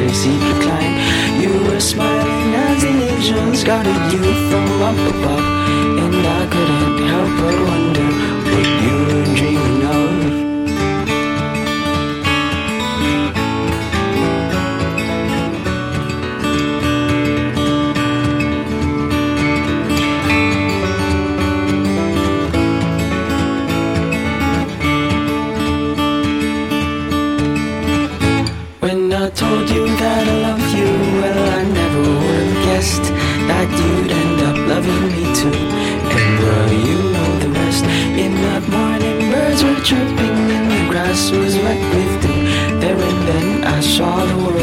crazy climb. You were smiling as the angels guarded you from up above, and I couldn't help but wonder what you were dreaming of. When I told you that I love you, well, I never would have guessed that you'd end up loving me too. And well, you know the rest. In that morning, birds were chirping and the grass was wet with dew. There and then I saw the world